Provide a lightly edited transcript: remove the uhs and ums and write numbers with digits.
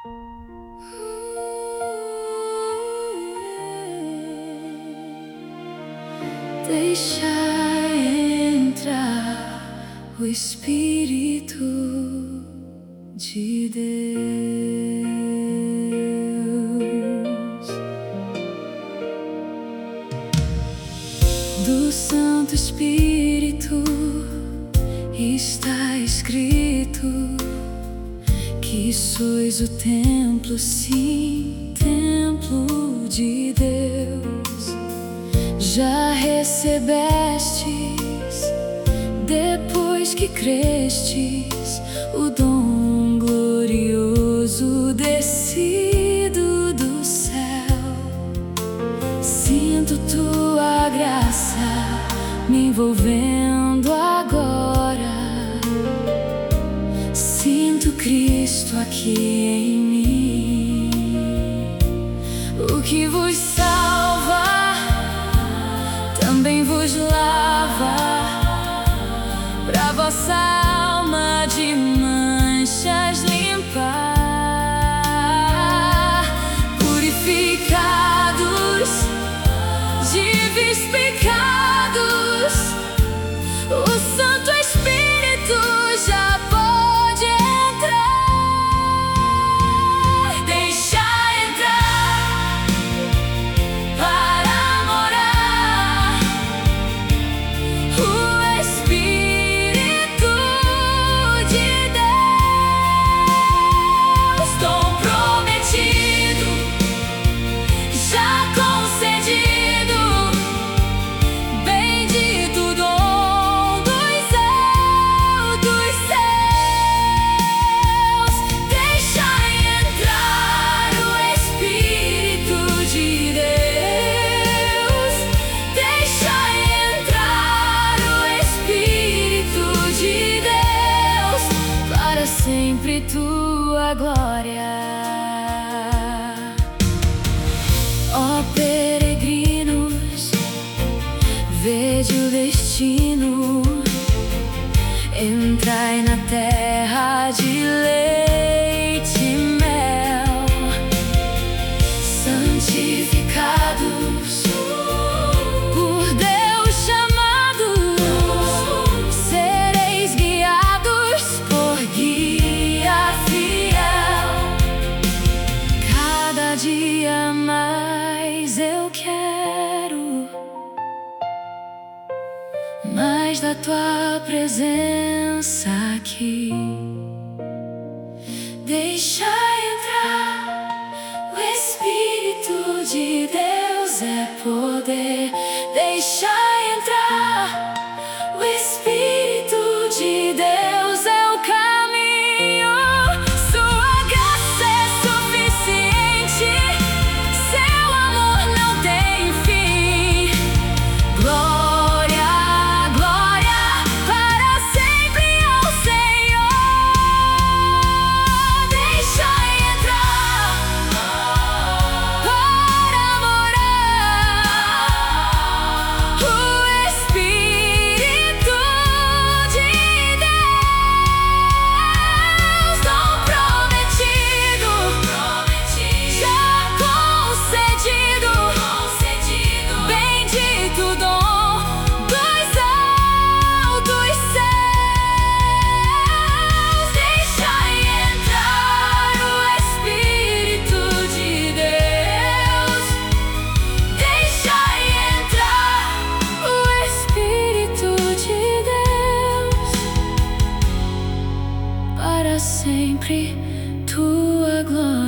Deixa entrar o Espírito de Deus. Do Santo Espírito está escrito que sois o templo, sim, templo de Deus. Já recebestes, depois que crestes, o dom glorioso descido do céu. Sinto tua graça me envolvendo agora. Sinto Cristo aqui em mim. O que vos salva também vos lava, pra vossa alma de manchas limpar. Purificados de vis pecados, o Santo Espírito já pode entrar. Deixa entrar para morar o Espírito de Deus. Dom prometido, já concedido, bendito dom dos altos céus. Deixa entrar o Espírito de Deus. Deixa entrar o Espírito de Deus, para sempre tua glória. Ó peregrinos, vede o destino. Entrai na terra de leite e mel. Santificados, por Deus chamados, sereis guiados por guia fiel. Cada dia mais eu quero mais da tua presença aqui. Deixa entrar o Espírito de Deus, é poder. Deixa entrar o Espírito de Deus, é o caminho. Sua graça é suficiente, seu amor não tem fim. Glória, glória para sempre ao Senhor. Deixa entrar para morar o Espírito de Deus. Dom prometido, já concedido, bendito dom dos altos céus. Deixa entrar o Espírito de Deus. Deixa entrar o Espírito de Deus, para sempre tua glória.